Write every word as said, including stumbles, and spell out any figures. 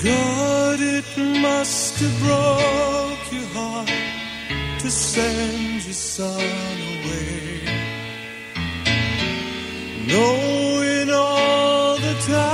God, it must have broke your heart to send your son away, knowing all the time